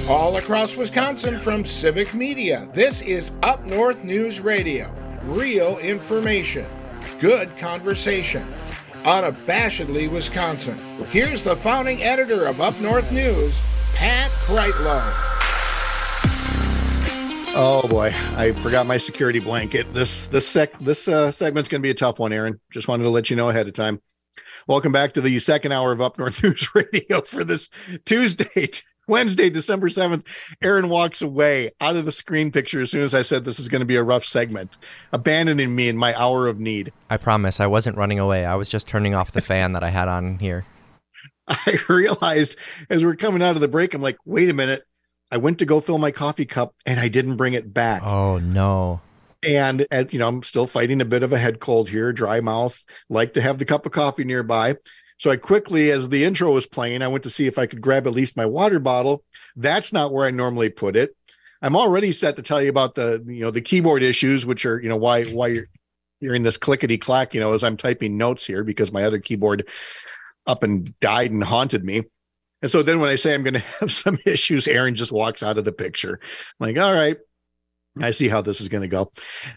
All across Wisconsin from Civic Media, this is Up North News Radio. Real information, good conversation, unabashedly Wisconsin. Here's the founding editor of Up North News, Pat Kreitlow. Oh boy, I forgot my security blanket. This segment's going to be a tough one, Aaron. Just wanted to let you know ahead of time. Welcome back to the second hour of Up North News Radio for this Wednesday, December 7th. Aaron walks away out of the screen picture as soon as I said this is going to be a rough segment, abandoning me in my hour of need. I promise I wasn't running away. I was just turning off the fan that I had on here. I realized as we're coming out of the break, I'm like, wait a minute. I went to go fill my coffee cup and I didn't bring it back. Oh, no. And I'm still fighting a bit of a head cold here, dry mouth, like to have the cup of coffee nearby. So I quickly, as the intro was playing, I went to see if I could grab at least my water bottle. That's not where I normally put it. I'm already set to tell you about the keyboard issues, which are, why you're hearing this clickety clack, as I'm typing notes here because my other keyboard up and died and haunted me. And so then when I say I'm going to have some issues, Aaron just walks out of the picture. I'm like, all right, I see how this is going to go.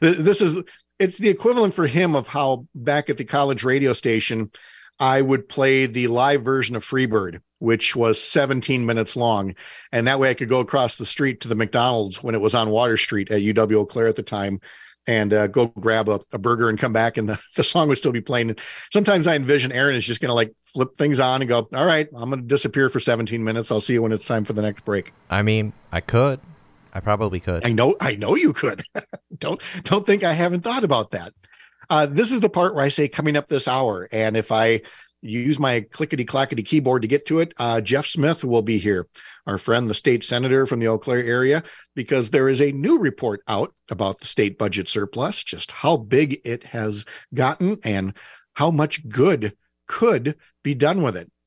It's the equivalent for him of how back at the college radio station, I would play the live version of Freebird, which was 17 minutes long. And that way I could go across the street to the McDonald's when it was on Water Street at UW Eau Claire at the time and go grab a burger and come back. And the song would still be playing. Sometimes I envision Aaron is just going to flip things on and go, all right, I'm going to disappear for 17 minutes. I'll see you when it's time for the next break. I mean, I probably could. I know you could. Don't think I haven't thought about that. This is the part where I say coming up this hour. And if I use my clickety-clackety keyboard to get to it, Jeff Smith will be here, our friend, the state senator from the Eau Claire area, because there is a new report out about the state budget surplus, just how big it has gotten and how much good could be done with it.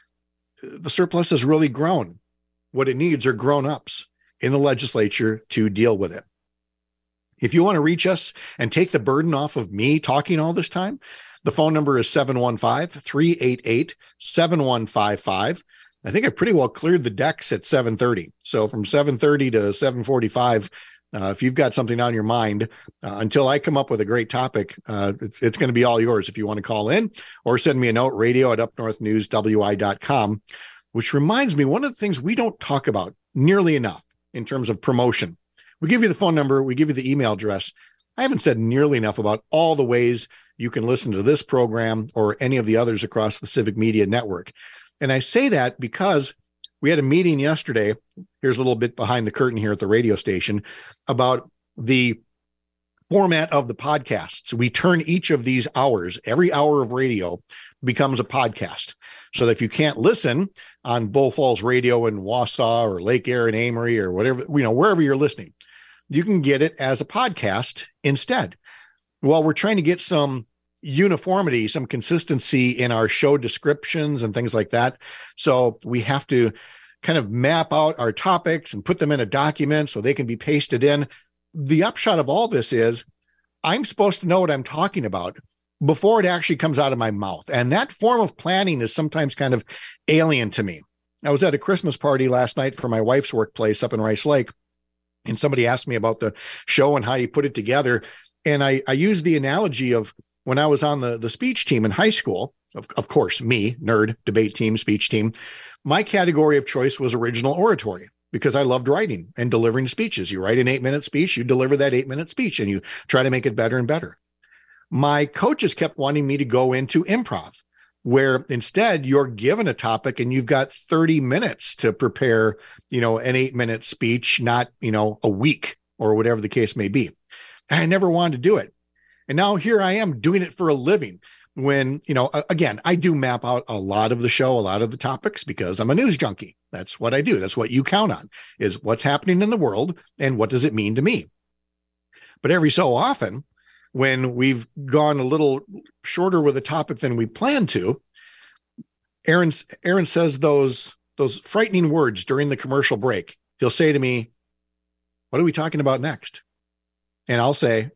The surplus has really grown. What it needs are grown-ups in the legislature to deal with it. If you want to reach us and take the burden off of me talking all this time, the phone number is 715-388-7155. I think I pretty well cleared the decks at 7:30. So from 7:30 to 7:45, if you've got something on your mind, until I come up with a great topic, it's going to be all yours if you want to call in or send me a note, radio@upnorthnewswi.com, which reminds me, one of the things we don't talk about nearly enough in terms of promotion. We give you the phone number. We give you the email address. I haven't said nearly enough about all the ways you can listen to this program or any of the others across the Civic Media Network. And I say that because we had a meeting yesterday. Here's a little bit behind the curtain here at the radio station about the format of the podcasts. We turn each of these hours, every hour of radio becomes a podcast. So that if you can't listen on Bull Falls Radio in Wausau or Lake Air in Amory or whatever, wherever you're listening, you can get it as a podcast instead. Well, we're trying to get some uniformity, some consistency in our show descriptions and things like that. So we have to kind of map out our topics and put them in a document so they can be pasted in. The upshot of all this is I'm supposed to know what I'm talking about before it actually comes out of my mouth. And that form of planning is sometimes kind of alien to me. I was at a Christmas party last night for my wife's workplace up in Rice Lake, and somebody asked me about the show and how you put it together. And I used the analogy of when I was on the speech team in high school, of course, me, nerd, debate team, speech team, my category of choice was original oratory because I loved writing and delivering speeches. You write an 8-minute speech, you deliver that 8-minute speech, and you try to make it better and better. My coaches kept wanting me to go into improv, where instead you're given a topic and you've got 30 minutes to prepare, an 8-minute speech, not, a week or whatever the case may be. And I never wanted to do it. And now here I am doing it for a living when, again, I do map out a lot of the show, a lot of the topics because I'm a news junkie. That's what I do. That's what you count on is what's happening in the world and what does it mean to me? But every so often, when we've gone a little shorter with a topic than we planned to, Aaron says those frightening words during the commercial break. He'll say to me, "What are we talking about next?" And I'll say,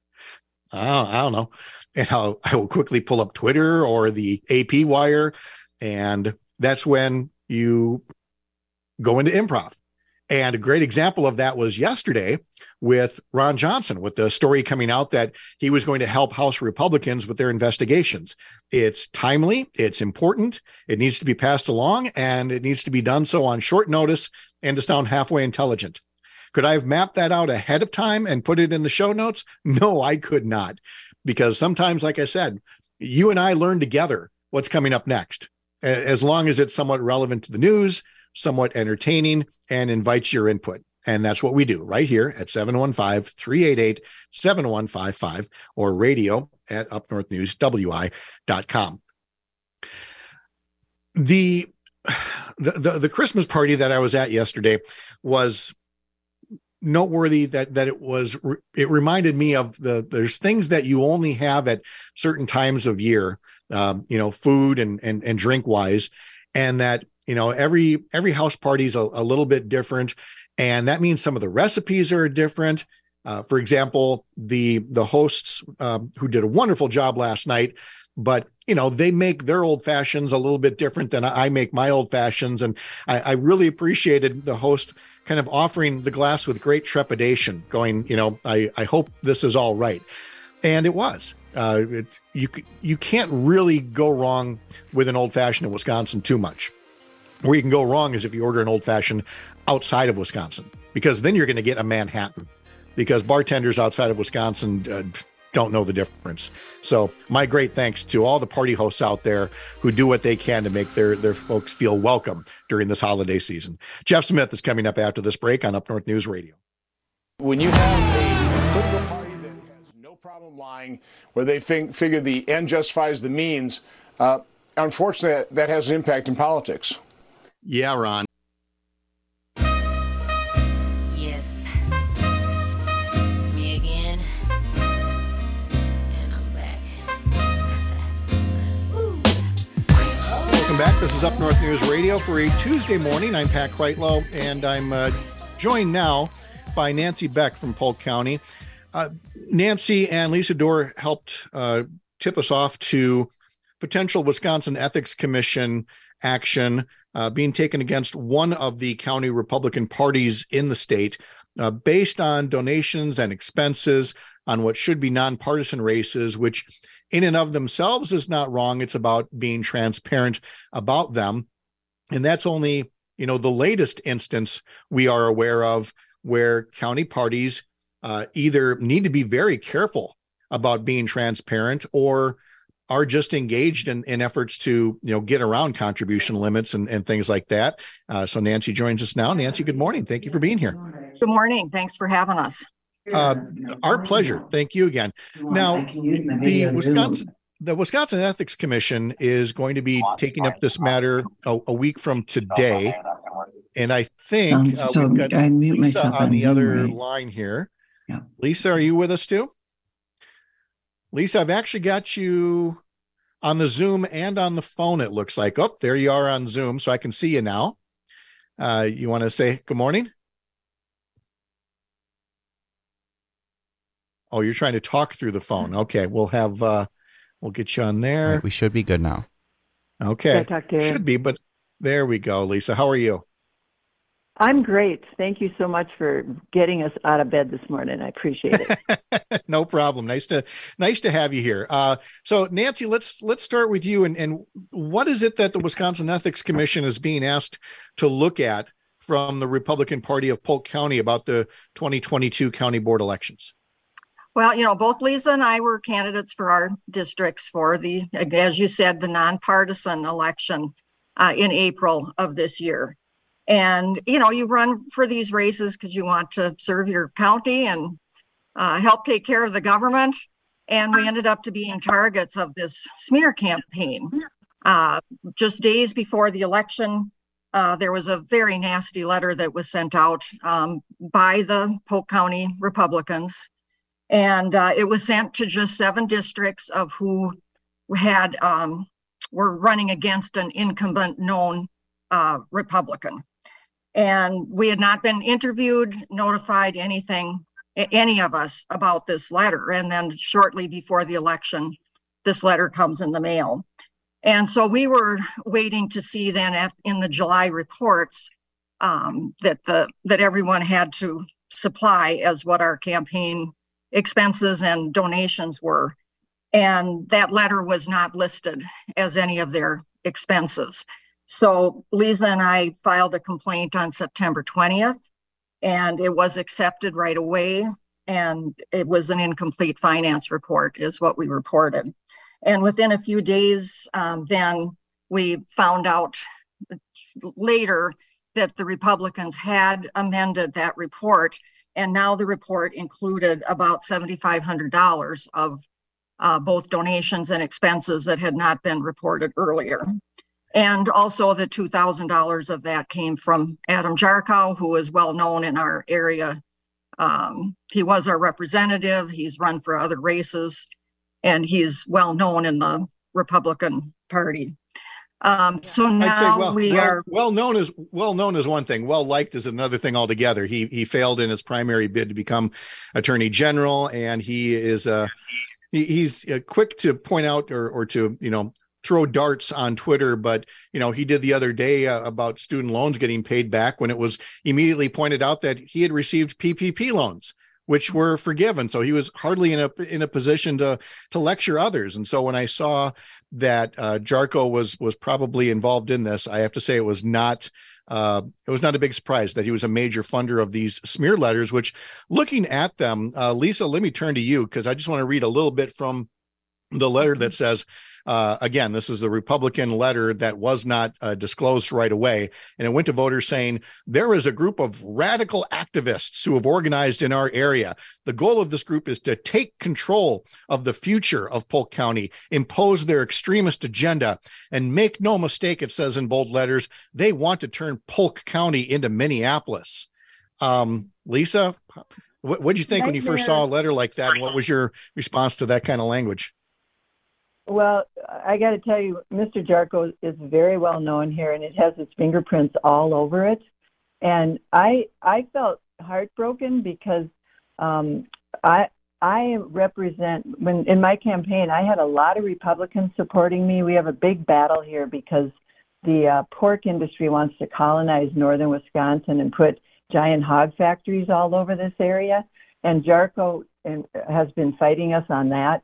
"Oh, I don't know." And I will quickly pull up Twitter or the AP wire. And that's when you go into improv. And a great example of that was yesterday with Ron Johnson, with the story coming out that he was going to help House Republicans with their investigations. It's timely, it's important, it needs to be passed along, and it needs to be done so on short notice and to sound halfway intelligent. Could I have mapped that out ahead of time and put it in the show notes? No, I could not. Because sometimes, like I said, you and I learn together what's coming up next, as long as it's somewhat relevant to the news, somewhat entertaining, and invites your input. And that's what we do right here at 715-388-7155 or radio at upnorthnewswi.com. The Christmas party that I was at yesterday was noteworthy that it reminded me of there's things that you only have at certain times of year, food and drink wise, and that, every house party is a little bit different. And that means some of the recipes are different. For example, the hosts who did a wonderful job last night, but they make their old fashions a little bit different than I make my old fashions. And I really appreciated the host kind of offering the glass with great trepidation, going, I hope this is all right. And it was. You can't really go wrong with an old fashioned in Wisconsin too much. Where you can go wrong is if you order an old fashioned outside of Wisconsin, because then you're going to get a Manhattan, because bartenders outside of Wisconsin don't know the difference. So my great thanks to all the party hosts out there who do what they can to make their folks feel welcome during this holiday season. Jeff Smith is coming up after this break on Up North News Radio. When you have a political party that has no problem lying, where they figure the end justifies the means, unfortunately, that has an impact in politics. Yeah, Ron. Yes, it's me again, and I'm back. Welcome back. This is Up North News Radio for a Tuesday morning. I'm Pat Kreitlow, and I'm joined now by Nancy Beck from Polk County. Nancy and Lisa Dorr helped tip us off to potential Wisconsin Ethics Commission action being taken against one of the county Republican parties in the state based on donations and expenses on what should be nonpartisan races, which in and of themselves is not wrong. It's about being transparent about them. And that's only, the latest instance we are aware of where county parties either need to be very careful about being transparent or are just engaged in efforts to, get around contribution limits and things like that. So Nancy joins us now. Nancy, good morning. Thank you for being here. Good morning. Thanks for having us. Our pleasure. Thank you again. Now, the Wisconsin Ethics Commission is going to be taking up this matter a week from today. And I think we've got Lisa on the other line here. Yeah. Lisa, are you with us too? Lisa, I've actually got you on the Zoom and on the phone, it looks like. Oh, there you are on Zoom, so I can see you now. You want to say good morning? Oh, you're trying to talk through the phone. Okay, we'll get you on there. Right, we should be good now. Okay, should be, but there we go. Lisa, how are you? I'm great. Thank you so much for getting us out of bed this morning. I appreciate it. No problem. Nice to have you here. So Nancy, let's start with you. And what is it that the Wisconsin Ethics Commission is being asked to look at from the Republican Party of Polk County about the 2022 county board elections? Well, both Lisa and I were candidates for our districts for the, as you said, the nonpartisan election in April of this year. And, you run for these races because you want to serve your county and help take care of the government. And we ended up to being targets of this smear campaign. Just days before the election, there was a very nasty letter that was sent out by the Polk County Republicans. And it was sent to just 7 districts of who were running against an incumbent known Republican. And we had not been interviewed, notified any of us about this letter. And then shortly before the election, this letter comes in the mail. And so we were waiting to see then in the July reports that everyone had to supply as what our campaign expenses and donations were. And that letter was not listed as any of their expenses. So Lisa and I filed a complaint on September 20th, and it was accepted right away. And it was an incomplete finance report is what we reported. And within a few days, then we found out later that the Republicans had amended that report. And now the report included about $7,500 of both donations and expenses that had not been reported earlier. And also the $2,000 of that came from Adam Jarchow, who is well known in our area. He was our representative. He's run for other races, and he's well known in the Republican Party. So now we are well known as one thing. Well liked is another thing altogether. He failed in his primary bid to become Attorney General, and he is he's quick to point out or to throw darts on Twitter, but he did the other day about student loans getting paid back when it was immediately pointed out that he had received PPP loans, which were forgiven. So he was hardly in a position to lecture others. And so when I saw that Jarchow was probably involved in this, I have to say it was not a big surprise that he was a major funder of these smear letters. Which, looking at them, Lisa, let me turn to you because I just want to read a little bit from the letter that says. Again, this is the Republican letter that was not disclosed right away. And it went to voters saying, there is a group of radical activists who have organized in our area. The goal of this group is to take control of the future of Polk County, impose their extremist agenda, and make no mistake, it says in bold letters, they want to turn Polk County into Minneapolis. Lisa, what did you think when you first saw a letter like that? And what was your response to that kind of language? Well, I got to tell you, Mr. Jarchow is very well known here, and it has his fingerprints all over it. And I felt heartbroken because I represent, when in my campaign, I had a lot of Republicans supporting me. We have a big battle here because the pork industry wants to colonize northern Wisconsin and put giant hog factories all over this area. And Jarchow has been fighting us on that.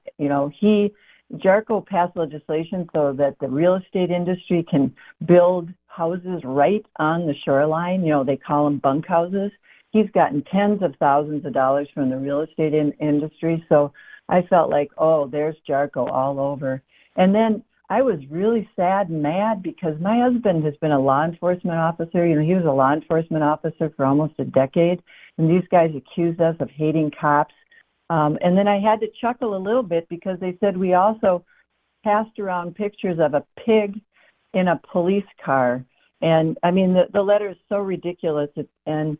Jarchow passed legislation so that the real estate industry can build houses right on the shoreline. They call them bunk houses. He's gotten tens of thousands of dollars from the real estate industry. So I felt like, oh, there's Jarchow all over. And then I was really sad and mad because my husband has been a law enforcement officer. He was a law enforcement officer for almost a decade. And these guys accused us of hating cops. And then I had to chuckle a little bit because they said we also passed around pictures of a pig in a police car. And I mean, the letter is so ridiculous. And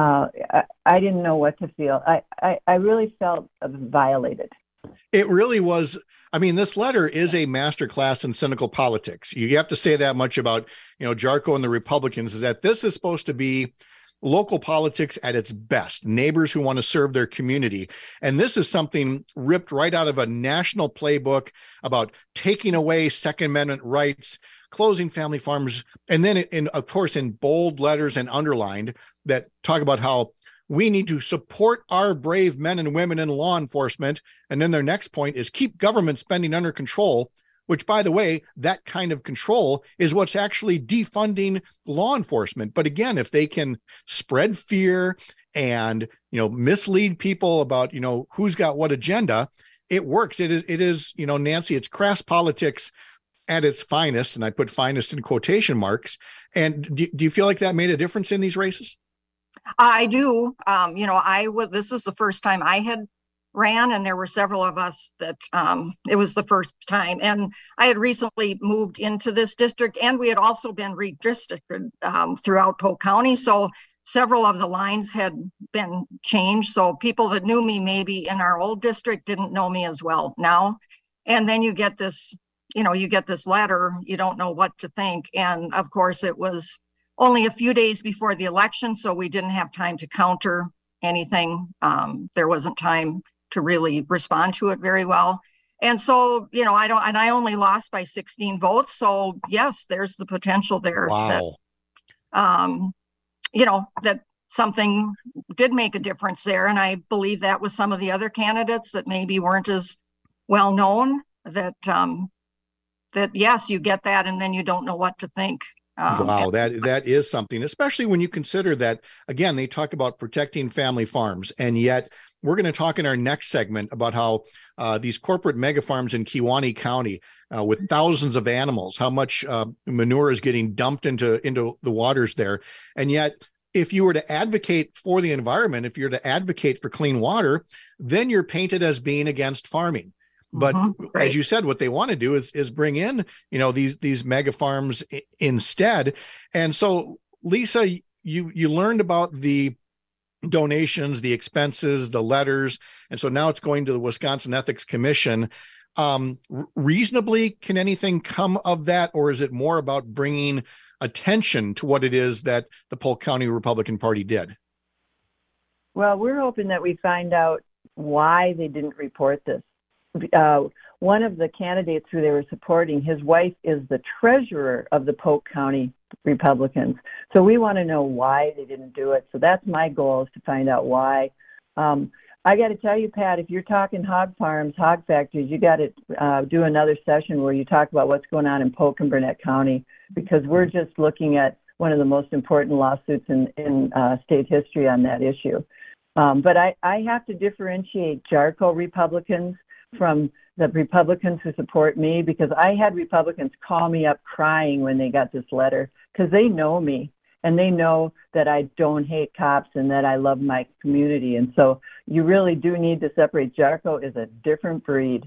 I didn't know what to feel. I really felt violated. It really was. I mean, this letter is a masterclass in cynical politics. You have to say that much about, Jarchow and the Republicans, is that this is supposed to be local politics at its best, neighbors who want to serve their community. And this is something ripped right out of a national playbook about taking away Second Amendment rights, closing family farms, and then of course, in bold letters and underlined that talk about how we need to support our brave men and women in law enforcement. And then their next point is keep government spending under control, which, by the way, that kind of control is what's actually defunding law enforcement. But again, if they can spread fear and, mislead people about, who's got what agenda, it works. It is, Nancy, it's crass politics at its finest. And I put finest in quotation marks. And do you feel like that made a difference in these races? I do. This was the first time I had ran, and there were several of us that it was the first time. And I had recently moved into this district, and we had also been redistricted throughout Polk County. So several of the lines had been changed. So people that knew me maybe in our old district didn't know me as well now. And then you get this letter, you don't know what to think. And of course, it was only a few days before the election, so we didn't have time to counter anything. There wasn't time to really respond to it very well. And so, I only lost by 16 votes. So yes, there's the potential there. Wow. that something did make a difference there. And I believe that was some of the other candidates that maybe weren't as well known, that yes, you get that, and then you don't know what to think. Wow, that is something, especially when you consider that, again, they talk about protecting family farms, and yet we're going to talk in our next segment about how these corporate mega farms in Kewaunee County with thousands of animals, how much manure is getting dumped into the waters there. And yet, if you were to advocate for the environment, if you're to advocate for clean water, then you're painted as being against farming. But right. As you said, what they want to do is bring in, these mega farms instead. And so, Lisa, you learned about the donations, the expenses, the letters, and so now it's going to the Wisconsin Ethics Commission. Reasonably, can anything come of that, or is it more about bringing attention to what it is that the Polk County Republican Party did? Well, we're hoping that we find out why they didn't report this. One of the candidates who they were supporting, his wife is the treasurer of the Polk County Republicans. So we want to know why they didn't do it. So that's my goal, is to find out why. I got to tell you, Pat, if you're talking hog farms, hog factories, you got to do another session where you talk about what's going on in Polk and Burnett County, because we're just looking at one of the most important lawsuits in state history on that issue. But I have to differentiate Jarko Republicans from the Republicans who support me, because I had Republicans call me up crying when they got this letter, because they know me and they know that I don't hate cops and that I love my community. And so you really do need to separate. Jarko is a different breed.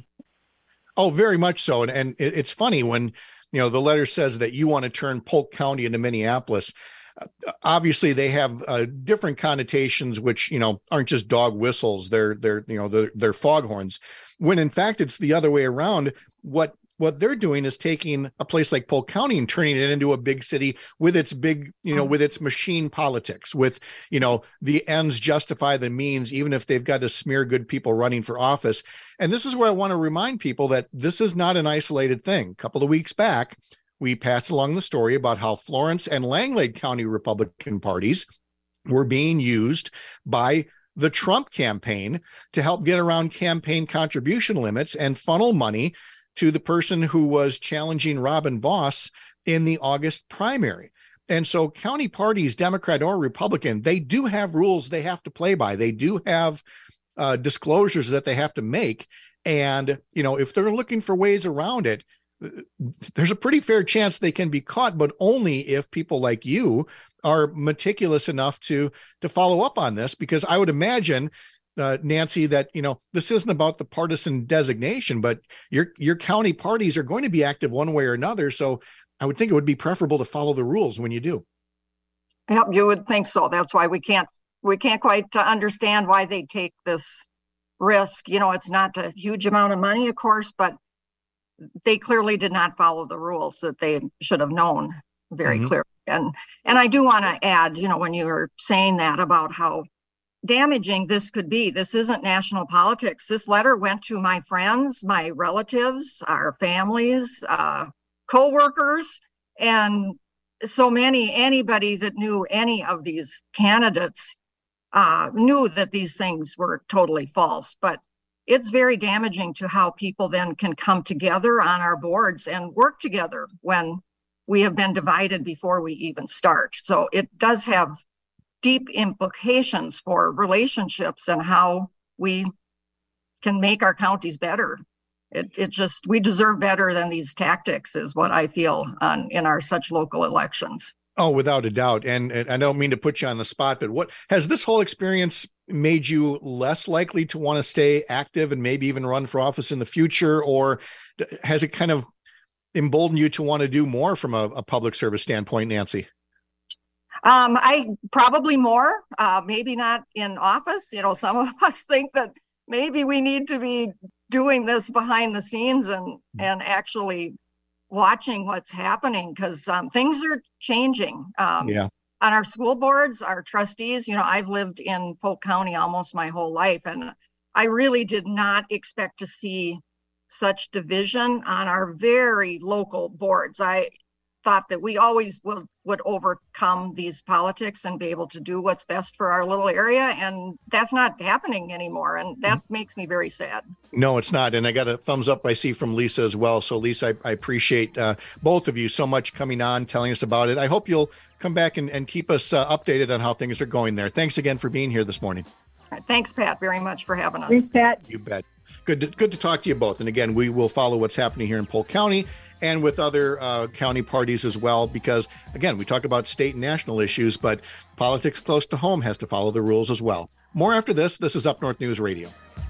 Oh, very much so. And it's funny when, the letter says that you want to turn Polk County into Minneapolis. Obviously, they have different connotations, which aren't just dog whistles. They're foghorns. When in fact it's the other way around. What they're doing is taking a place like Polk County and turning it into a big city with its big, with its machine politics, with the ends justify the means, even if they've got to smear good people running for office. And this is where I want to remind people that this is not an isolated thing. A couple of weeks back, we passed along the story about how Florence and Langlade County Republican parties were being used by the Trump campaign to help get around campaign contribution limits and funnel money to the person who was challenging Robin Vos in the August primary. And so county parties, Democrat or Republican, they do have rules they have to play by. They do have disclosures that they have to make. And, if they're looking for ways around it, there's a pretty fair chance they can be caught, but only if people like you are meticulous enough to follow up on this. Because I would imagine, Nancy, that this isn't about the partisan designation, but your county parties are going to be active one way or another. So I would think it would be preferable to follow the rules when you do. Yep, you would think so. That's why we can't quite understand why they take this risk. It's not a huge amount of money, of course, but they clearly did not follow the rules that they should have known very clearly. And I do want to add, when you were saying that about how damaging this could be, this isn't national politics. This letter went to my friends, my relatives, our families, co-workers, and so anybody that knew any of these candidates knew that these things were totally false. But it's very damaging to how people then can come together on our boards and work together when we have been divided before we even start. So it does have deep implications for relationships and how we can make our counties better. We deserve better than these tactics, is what I feel in our such local elections. Oh, without a doubt. And I don't mean to put you on the spot, but what has this whole experience made you less likely to want to stay active and maybe even run for office in the future? Or has it kind of emboldened you to want to do more from a public service standpoint, Nancy? I probably more, maybe not in office. Some of us think that maybe we need to be doing this behind the scenes and actually watching what's happening, because things are changing. On our school boards, our trustees, I've lived in Polk County almost my whole life, and I really did not expect to see such division on our very local boards. thought that we always would overcome these politics and be able to do what's best for our little area. And that's not happening anymore. And that makes me very sad. No, it's not. And I got a thumbs up I see from Lisa as well. So Lisa, I appreciate both of you so much coming on, telling us about it. I hope you'll come back and keep us updated on how things are going there. Thanks again for being here this morning. Thanks, Pat, very much for having us. Thanks, Pat. You bet. Good to talk to you both. And again, we will follow what's happening here in Polk County and with other county parties as well, because again, we talk about state and national issues, but politics close to home has to follow the rules as well. More after this. This is Up North News Radio.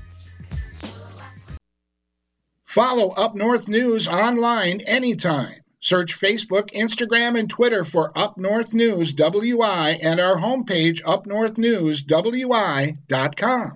Follow Up North News online anytime. Search Facebook, Instagram, and Twitter for Up North News WI and our homepage, upnorthnewswi.com.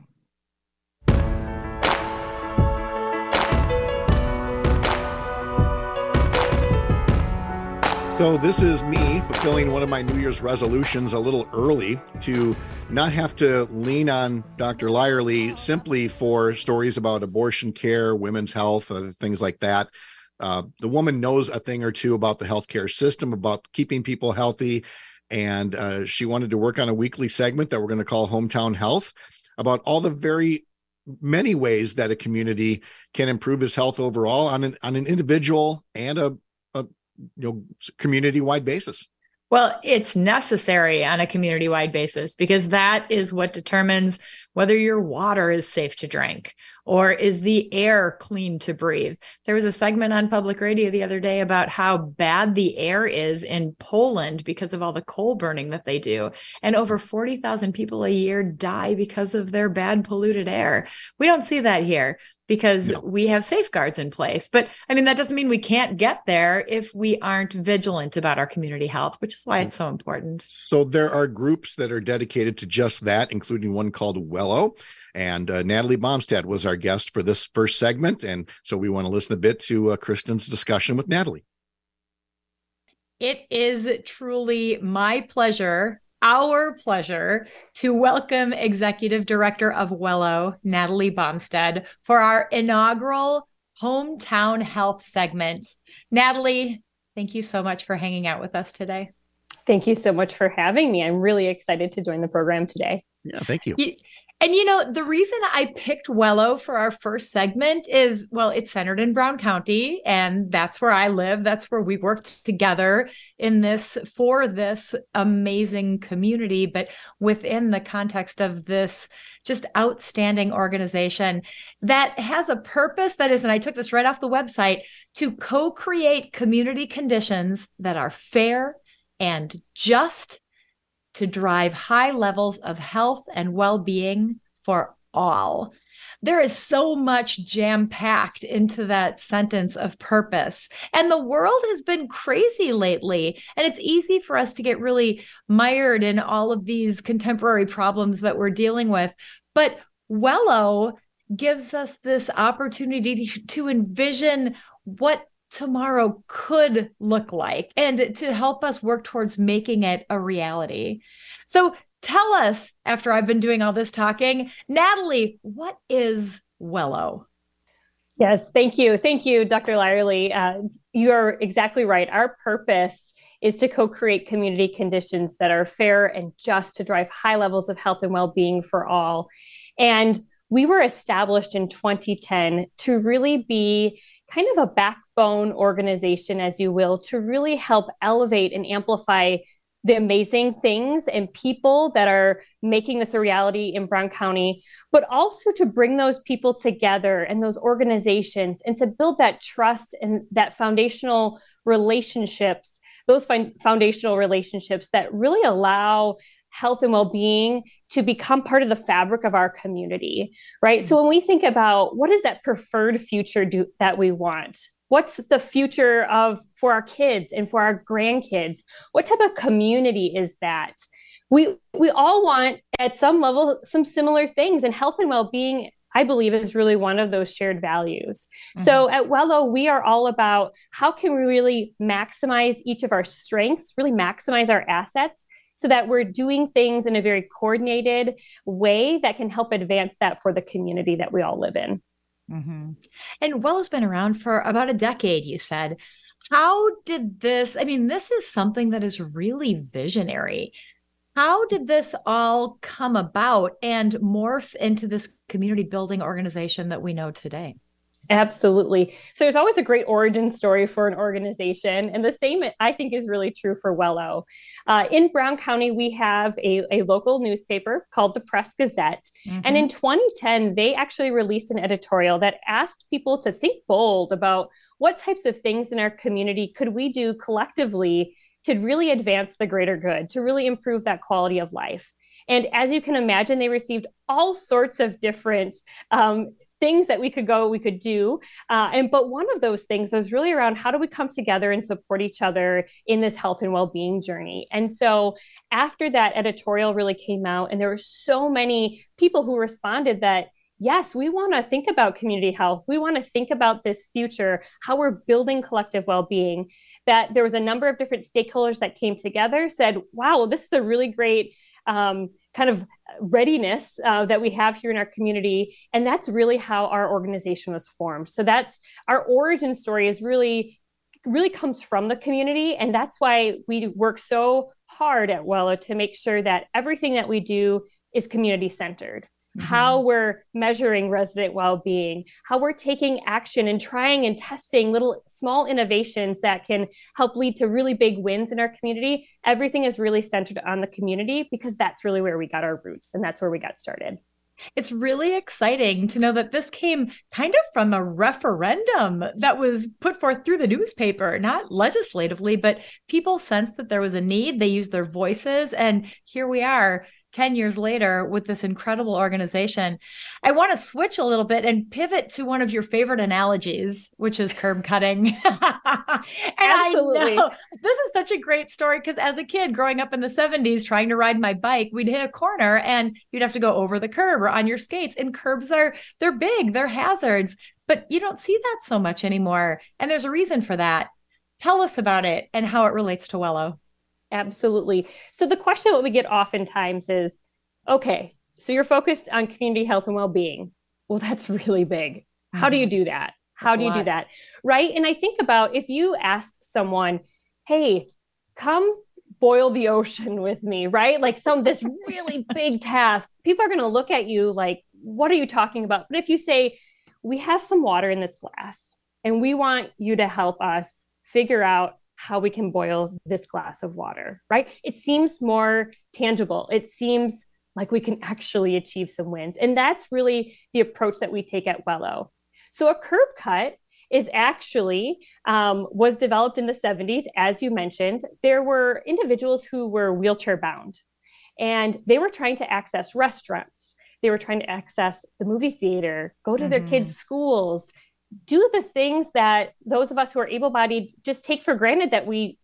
So this is me fulfilling one of my New Year's resolutions a little early to not have to lean on Dr. Lyerly simply for stories about abortion care, women's health, things like that. The woman knows a thing or two about the healthcare system, about keeping people healthy. And she wanted to work on a weekly segment that we're going to call Hometown Health, about all the very many ways that a community can improve its health overall on an individual and a community-wide basis. Well, it's necessary on a community-wide basis because that is what determines whether your water is safe to drink or is the air clean to breathe. There was a segment on public radio the other day about how bad the air is in Poland because of all the coal burning that they do. And over 40,000 people a year die because of their bad polluted air. We don't see that here because we have safeguards in place. But I mean, that doesn't mean we can't get there if we aren't vigilant about our community health, which is why it's so important. So there are groups that are dedicated to just that, including one called WELLO. And Natalie Bomstad was our guest for this first segment. And so we want to listen a bit to Kristen's discussion with Natalie. It is truly my pleasure, our pleasure, to welcome Executive Director of WELLO, Natalie Bomstad, for our inaugural Hometown Health segment. Natalie, thank you so much for hanging out with us today. Thank you so much for having me. I'm really excited to join the program today. Yeah, thank you. And, the reason I picked WELLO for our first segment is, well, it's centered in Brown County, and that's where I live. That's where we worked together for this amazing community, but within the context of this just outstanding organization that has a purpose that is, and I took this right off the website, to co-create community conditions that are fair and just, to drive high levels of health and well-being for all. There is so much jam-packed into that sentence of purpose. And the world has been crazy lately. And it's easy for us to get really mired in all of these contemporary problems that we're dealing with. But WELLO gives us this opportunity to envision what tomorrow could look like and to help us work towards making it a reality. So tell us, after I've been doing all this talking, Natalie, what is WELLO? Yes, thank you. Thank you, Dr. Lyerly. You're exactly right. Our purpose is to co-create community conditions that are fair and just, to drive high levels of health and well-being for all. And we were established in 2010 to really be kind of a backbone organization, as you will, to really help elevate and amplify the amazing things and people that are making this a reality in Brown County, but also to bring those people together and those organizations and to build that trust and that foundational relationships, those foundational relationships that really allow health and well-being to become part of the fabric of our community, right? So when we think about what is that preferred future that we want, what's the future for our kids and for our grandkids? What type of community is that? We all want, at some level, some similar things, and health and well-being, I believe, is really one of those shared values. Mm-hmm. So at WELLO, we are all about how can we really maximize each of our strengths, really maximize our assets, so that we're doing things in a very coordinated way that can help advance that for the community that we all live in. Mm-hmm. And WELLO's been around for about a decade, you said. How did this, I mean, this is something that is really visionary. How did this all come about and morph into this community building organization that we know today? Absolutely. So there's always a great origin story for an organization. And the same, I think, is really true for Wello. In Brown County, we have a local newspaper called the Press Gazette. Mm-hmm. And in 2010, they actually released an editorial that asked people to think bold about what types of things in our community could we do collectively to really advance the greater good, to really improve that quality of life. And as you can imagine, they received all sorts of different things that we could do. But one of those things was really around how do we come together and support each other in this health and well-being journey. And so after that editorial really came out, and there were so many people who responded that, yes, we want to think about community health. We want to think about this future, how we're building collective well-being, that there was a number of different stakeholders that came together, said, wow, well, this is a really great kind of readiness that we have here in our community. And that's really how our organization was formed. So that's our origin story is really comes from the community. And that's why we work so hard at Wello to make sure that everything that we do is community centered. Mm-hmm. How we're measuring resident well-being, how we're taking action and trying and testing little small innovations that can help lead to really big wins in our community. Everything is really centered on the community because that's really where we got our roots and that's where we got started. It's really exciting to know that this came kind of from a referendum that was put forth through the newspaper, not legislatively, but people sensed that there was a need. They used their voices, and here we are 10 years later with this incredible organization. I want to switch a little bit and pivot to one of your favorite analogies, which is curb cutting. And Absolutely. I know this is such a great story because as a kid growing up in the 70s, trying to ride my bike, we'd hit a corner and you'd have to go over the curb or on your skates. And curbs they're big, they're hazards, but you don't see that so much anymore. And there's a reason for that. Tell us about it and how it relates to Wello. Absolutely. So the question that we get oftentimes is, okay, so you're focused on community health and well-being. Well, that's really big. How do you do that? How do you do that? Right. And I think about if you asked someone, hey, come boil the ocean with me, right? Like this really big task, people are going to look at you like, what are you talking about? But if you say, we have some water in this glass and we want you to help us figure out how we can boil this glass of water, right? It seems more tangible. It seems like we can actually achieve some wins. And that's really the approach that we take at Wello. So a curb cut is actually was developed in the 70s, as you mentioned. There were individuals who were wheelchair bound and they were trying to access restaurants. They were trying to access the movie theater, go to their kids' schools, do the things that those of us who are able-bodied just take for granted that we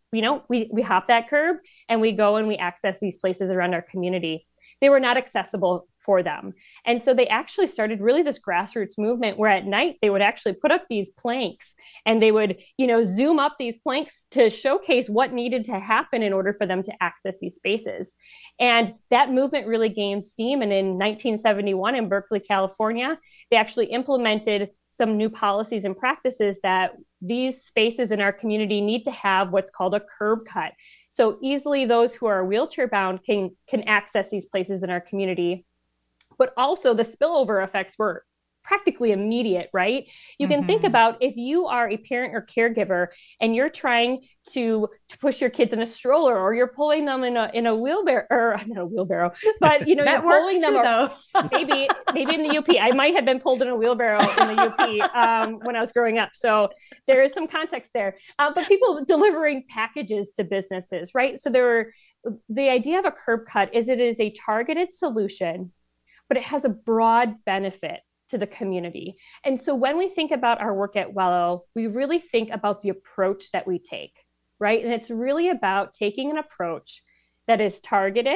hop that curb and we go and we access these places around our community. They were not accessible for them. And so they actually started really this grassroots movement where at night they would actually put up these planks and they would, zoom up these planks to showcase what needed to happen in order for them to access these spaces. And that movement really gained steam. And in 1971 in Berkeley, California, they actually implemented some new policies and practices that these spaces in our community need to have what's called a curb cut. So easily those who are wheelchair bound can access these places in our community. But also the spillover effects were practically immediate, right? You can think about if you are a parent or caregiver and you're trying to push your kids in a stroller or you're pulling them in a wheelbarrow, or not a wheelbarrow, but you're pulling them maybe in the UP. I might have been pulled in a wheelbarrow in the UP when I was growing up. So there is some context there. But people delivering packages to businesses, right? So the idea of a curb cut is it is a targeted solution, but it has a broad benefit to the community. And so when we think about our work at Wello, we really think about the approach that we take, right? And it's really about taking an approach that is targeted,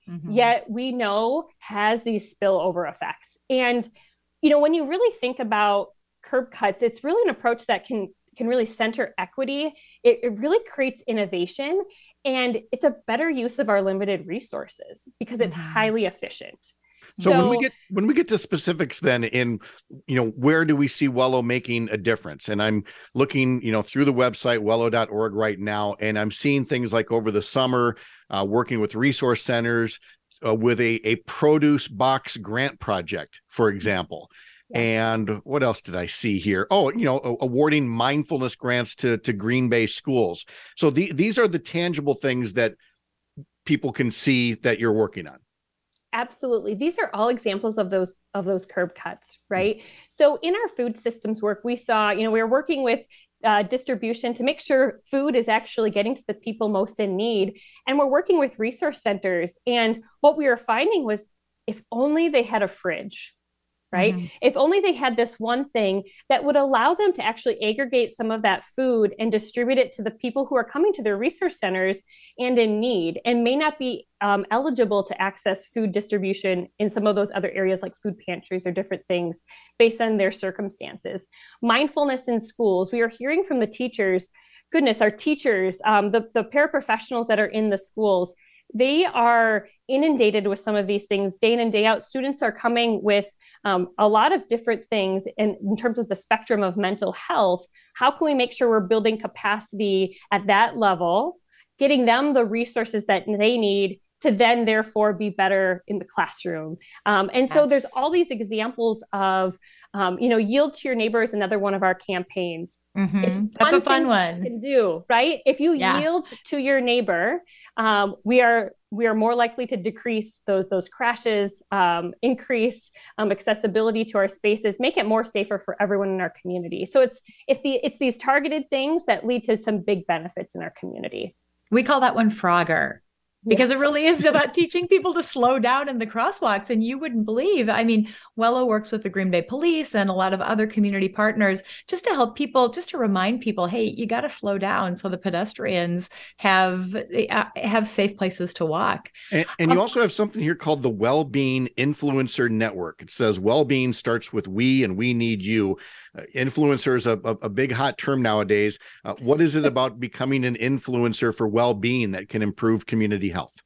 yet we know has these spillover effects. And, when you really think about curb cuts, it's really an approach that can really center equity. It really creates innovation and it's a better use of our limited resources because it's highly efficient. So when we get to specifics then in, where do we see Wello making a difference? And I'm looking, through the website, wello.org right now, and I'm seeing things like over the summer, working with resource centers with a produce box grant project, for example. Yeah. And what else did I see here? Oh, awarding mindfulness grants to Green Bay schools. So these are the tangible things that people can see that you're working on. Absolutely. These are all examples of those curb cuts, right? So in our food systems work, we saw, we were working with distribution to make sure food is actually getting to the people most in need. And we're working with resource centers. And what we were finding was if only they had a fridge, right? Mm-hmm. If only they had this one thing that would allow them to actually aggregate some of that food and distribute it to the people who are coming to their resource centers and in need and may not be eligible to access food distribution in some of those other areas like food pantries or different things based on their circumstances. Mindfulness in schools. We are hearing from the teachers, our teachers, the paraprofessionals that are in the schools, they are inundated with some of these things day in and day out. Students are coming with a lot of different things in terms of the spectrum of mental health. How can we make sure we're building capacity at that level, getting them the resources that they need to then therefore be better in the classroom? And so there's all these examples of, yield to your neighbor is another one of our campaigns. Mm-hmm. That's a fun one. You can do, right? If you yield to your neighbor, we are more likely to decrease those crashes, increase accessibility to our spaces, make it more safer for everyone in our community. So it's these targeted things that lead to some big benefits in our community. We call that one Frogger. Because it really is about teaching people to slow down in the crosswalks. And you wouldn't believe, Wello works with the Green Bay Police and a lot of other community partners just to help people, just to remind people, hey, you got to slow down so the pedestrians have safe places to walk. And you also have something here called the Wellbeing Influencer Network. It says well-being starts with we and we need you. Influencer is a big hot term nowadays. What is it about becoming an influencer for well-being that can improve community health?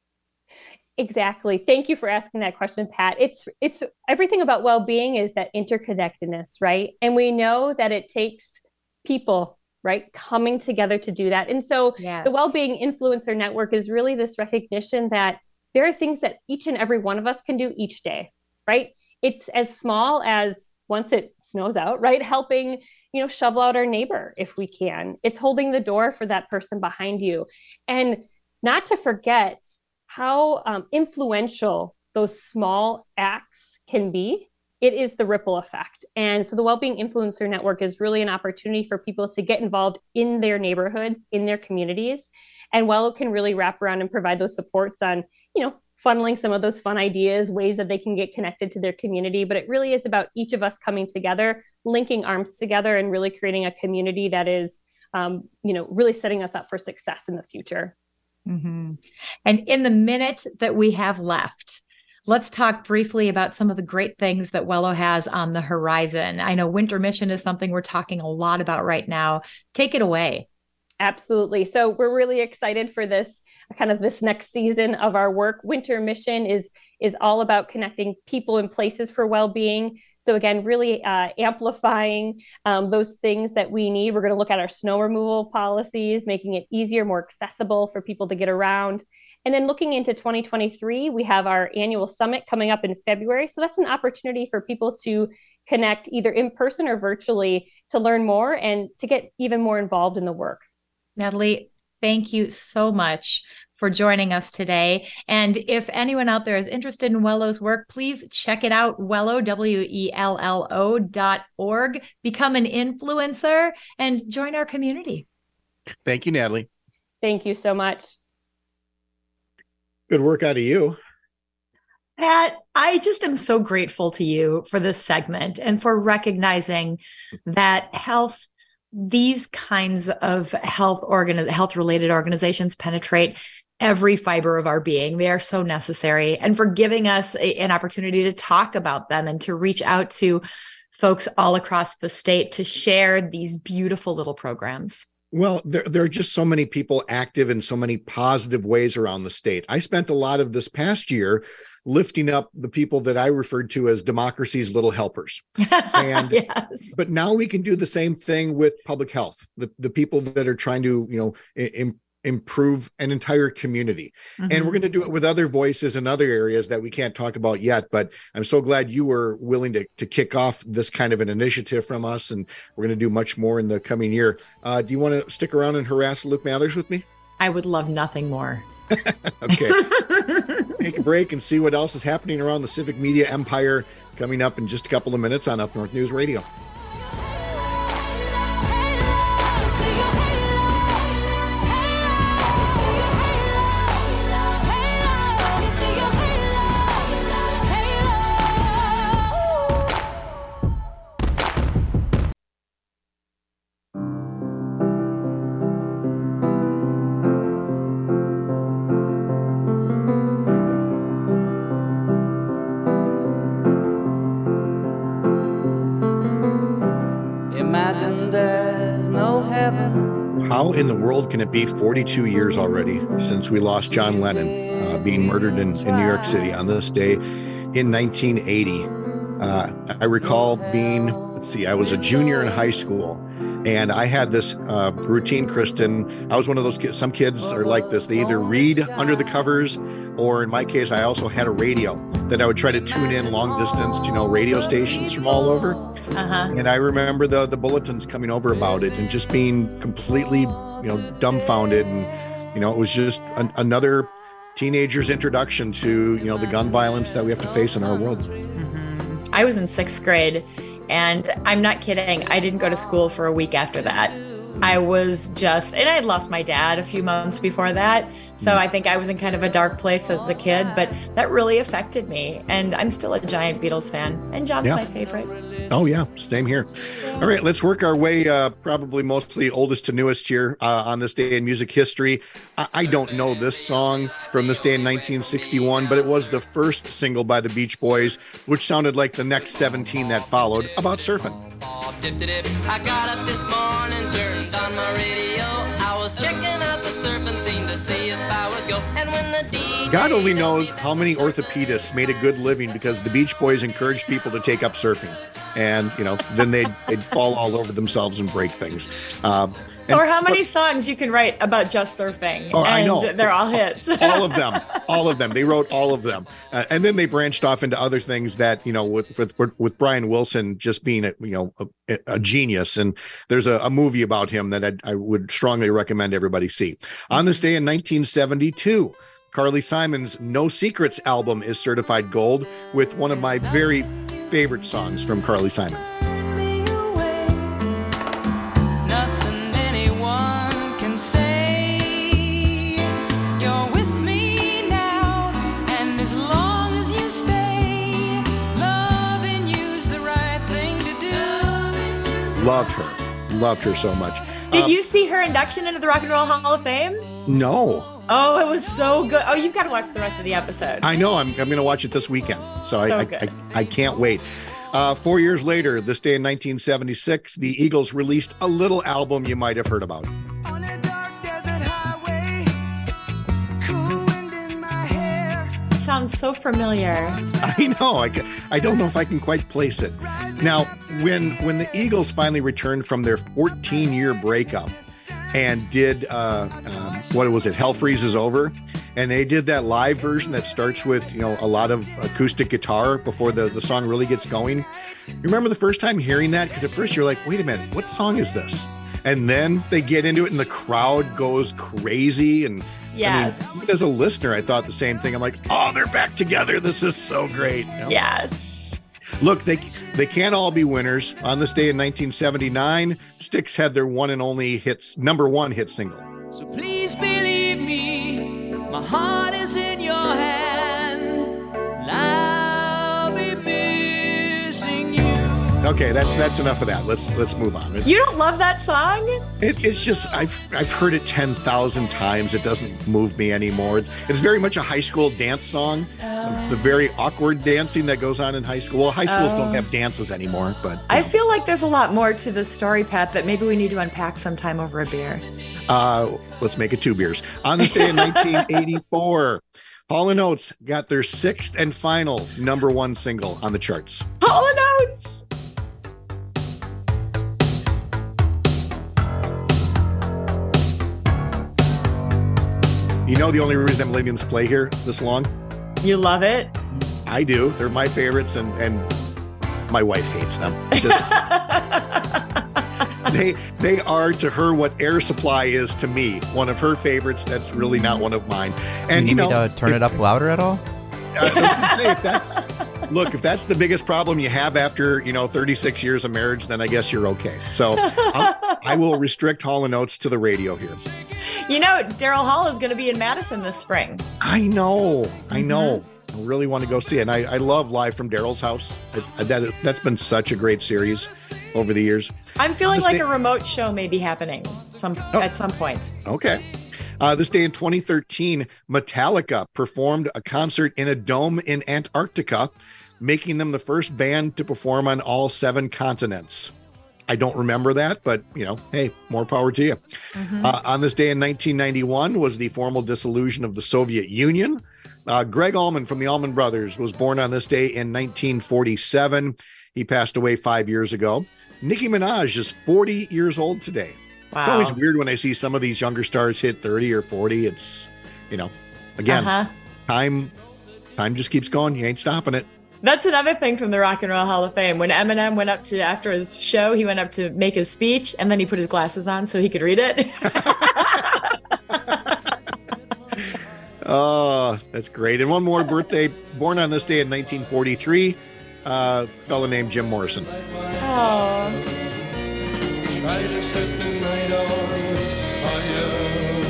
Exactly. Thank you for asking that question, Pat. It's everything about well-being is that interconnectedness, right? And we know that it takes people, right, coming together to do that. And so the Wellbeing Influencer Network is really this recognition that there are things that each and every one of us can do each day, right? It's as small as once it snows out, right? Helping, shovel out our neighbor if we can. It's holding the door for that person behind you. And not to forget how influential those small acts can be. It is the ripple effect. And so the Wellbeing Influencer Network is really an opportunity for people to get involved in their neighborhoods, in their communities. And Wello can really wrap around and provide those supports on, funneling some of those fun ideas, ways that they can get connected to their community. But it really is about each of us coming together, linking arms together, and really creating a community that is, really setting us up for success in the future. Mm-hmm. And in the minute that we have left, let's talk briefly about some of the great things that Wello has on the horizon. I know Winter Mission is something we're talking a lot about right now. Take it away. Absolutely. So we're really excited for this next season of our work. Winter Mission is all about connecting people and places for well-being. So again, really amplifying those things that we need. We're going to look at our snow removal policies, making it easier, more accessible for people to get around. And then looking into 2023, we have our annual summit coming up in February. So that's an opportunity for people to connect either in person or virtually to learn more and to get even more involved in the work. Natalie, thank you so much for joining us today. And if anyone out there is interested in Wello's work, please check it out, Wello, WELLO.org. Become an influencer and join our community. Thank you, Natalie. Thank you so much. Good work out of you. Pat, I just am so grateful to you for this segment and for recognizing that these kinds of health-related organizations penetrate every fiber of our being. They are so necessary, and for giving us an opportunity to talk about them and to reach out to folks all across the state to share these beautiful little programs. Well, there are just so many people active in so many positive ways around the state. I spent a lot of this past year lifting up the people that I referred to as democracy's little helpers. And Yes. but now we can do the same thing with public health, the people that are trying to, improve an entire community. And we're going to do it with other voices in other areas that we can't talk about yet. But I'm so glad you were willing to kick off this kind of an initiative from us. And we're going to do much more in the coming year. Do you want to stick around and harass Luke Mathers with me? I would love nothing more. Okay. Take a break and see what else is happening around the civic media empire coming up in just a couple of minutes on Up North News Radio. Imagine there's no heaven. How in the world can it be 42 years already since we lost John Lennon being murdered in New York City on this day in 1980? I recall being, I was a junior in high school, and I had this routine, Kristen. I was one of those kids. Some kids are like this. They either read under the covers, or in my case, I also had a radio that I would try to tune in long distance to, radio stations from all over. And I remember the bulletins coming over about it and just being completely, dumbfounded. And, it was just another teenager's introduction to, the gun violence that we have to face in our world. I was in 6th grade, and I'm not kidding. I didn't go to school for a week after that. I was and I had lost my dad a few months before that. So I think I was in kind of a dark place as a kid, but that really affected me. And I'm still a giant Beatles fan, and John's my favorite. Oh, yeah. Same here. All right. Let's work our way, probably mostly oldest to newest here on this day in music history. I don't know this song from this day in 1961, but it was the first single by the Beach Boys, which sounded like the next 17 that followed, about surfing. I got up this morning, turned on my radio. I was checking out the surfing scene to see if I would go. And when the DJ God only knows how many orthopedists made a good living because the Beach Boys encouraged people to take up surfing. And, then they'd fall all over themselves and break things. Or how many songs you can write about just surfing. Oh, I know. They're all hits. All of them. They wrote all of them. And then they branched off into other things that, with Brian Wilson just being a genius. And there's a movie about him that I would strongly recommend everybody see. On this day in 1972, Carly Simon's No Secrets album is certified gold with one of my very favorite songs from Carly Simon. Loved her so much. Did you see her induction into the Rock and Roll Hall of Fame? No. Oh, it was so good. Oh, you've got to watch the rest of the episode. I know. I'm going to watch it this weekend. So I can't wait. 4 years later, this day in 1976, the Eagles released a little album you might have heard about. On a dark desert highway, cool wind in my hair. It sounds so familiar. I know. I don't know if I can quite place it. Now, when the Eagles finally returned from their 14-year breakup and did, what was it, Hell Freezes Over, and they did that live version that starts with, a lot of acoustic guitar before the song really gets going. You remember the first time hearing that? Because at first you're like, wait a minute, what song is this? And then they get into it and the crowd goes crazy. And yes. I mean, even as a listener, I thought the same thing. I'm like, oh, they're back together. This is so great. Yes. Look, they can't all be winners. On this day in 1979, Styx had their one and only number one hit single. So please believe me, my heart is in your hand, and I'll be missing you. Okay, that's enough of that. Let's move on. You don't love that song? It's just I've heard it 10,000 times. It doesn't move me anymore. It's very much a high school dance song. the very awkward dancing that goes on in high school. Well, high schools don't have dances anymore, but I feel like there's a lot more to the story, Pat, that maybe we need to unpack sometime over a beer. Let's make it 2 beers. On this day in 1984, Hall & Oates got their 6th and final #1 single on the charts. Hall & Oates! You know the only reason I'm letting this play here this long? You love it? I do. They're my favorites, and my wife hates them. Just they are to her what Air Supply is to me. One of her favorites. That's really not one of mine. And you need me to turn it up louder at all? I was gonna say, if that's the biggest problem you have after 36 years of marriage, then I guess you're okay. So I will restrict Hall & Oates to the radio here. Daryl Hall is going to be in Madison this spring. I know. I really want to go see it. And I love Live from Daryl's House. That's been such a great series over the years. I'm feeling like a remote show may be happening at some point. Okay. This day in 2013, Metallica performed a concert in a dome in Antarctica, making them the first band to perform on all 7 continents. I don't remember that, but, hey, more power to you. Mm-hmm. On this day in 1991 was the formal dissolution of the Soviet Union. Greg Allman from the Allman Brothers was born on this day in 1947. He passed away 5 years ago. Nicki Minaj is 40 years old today. Wow. It's always weird when I see some of these younger stars hit 30 or 40. It's, again, time just keeps going. You ain't stopping it. That's another thing from the Rock and Roll Hall of Fame. When Eminem went up to, after his show, he went up to make his speech, and then he put his glasses on so he could read it. Oh, that's great. And one more birthday, born on this day in 1943, a fellow named Jim Morrison. Oh. Try to set the night on fire.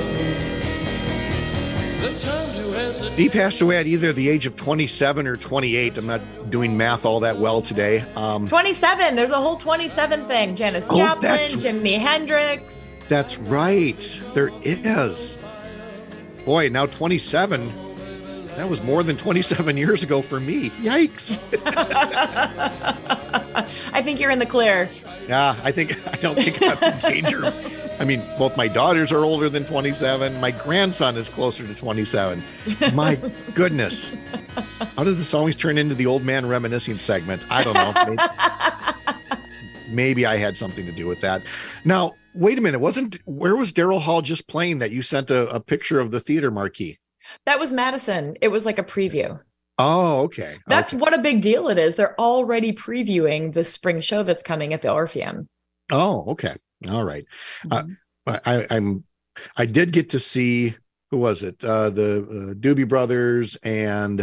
The time to hesitate. He passed away at either the age of 27 or 28. I'm not doing math all that well today. 27. There's a whole 27 thing. Janis Joplin, Jimi Hendrix. That's right. There is. Boy, now 27. That was more than 27 years ago for me. Yikes. I think you're in the clear. Yeah, I don't think I'm in danger. I mean, both my daughters are older than 27. My grandson is closer to 27. My goodness. How does this always turn into the old man reminiscing segment? I don't know. Maybe I had something to do with that. Now, wait a minute. Where was Daryl Hall just playing that you sent a picture of the theater marquee? That was Madison. It was like a preview. Oh, okay. That's what a big deal it is. They're already previewing the spring show that's coming at the Orpheum. Oh, okay. All right. I did get to see, who was it? The Doobie Brothers and,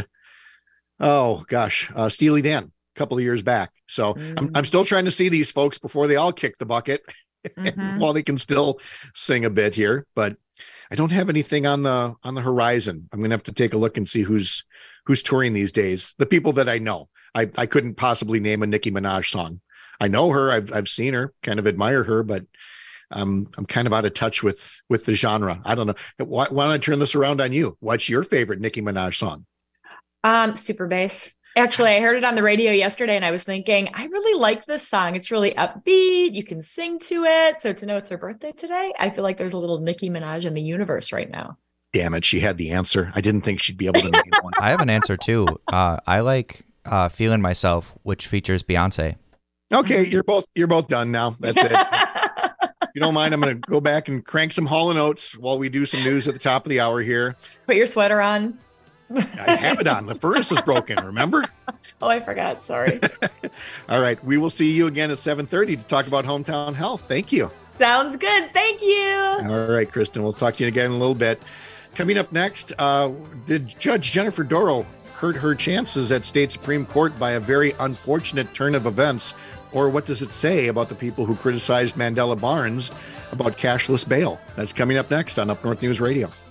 Steely Dan a couple of years back. So I'm still trying to see these folks before they all kick the bucket while they can still sing a bit here. But I don't have anything on the horizon. I'm going to have to take a look and see who's touring these days. The people that I know. I couldn't possibly name a Nicki Minaj song. I know her. I've seen her, kind of admire her, but I'm kind of out of touch with the genre. I don't know. Why don't I turn this around on you? What's your favorite Nicki Minaj song? Super Bass. Actually, I heard it on the radio yesterday and I was thinking, I really like this song. It's really upbeat. You can sing to it. So to know it's her birthday today, I feel like there's a little Nicki Minaj in the universe right now. Damn it. She had the answer. I didn't think she'd be able to name one. I have an answer too. I like Feeling Myself, which features Beyonce. Okay. You're both done now. That's it. If you don't mind, I'm going to go back and crank some Hall & Oates while we do some news at the top of the hour here. Put your sweater on. I have it on. The furnace is broken, remember? Oh, I forgot. Sorry. All right. We will see you again at 7:30 to talk about hometown health. Thank you. Sounds good. Thank you. All right, Kristen. We'll talk to you again in a little bit. Coming up next, did Judge Jennifer Dorow hurt her chances at state Supreme Court by a very unfortunate turn of events? Or what does it say about the people who criticized Mandela Barnes about cashless bail? That's coming up next on Up North News Radio.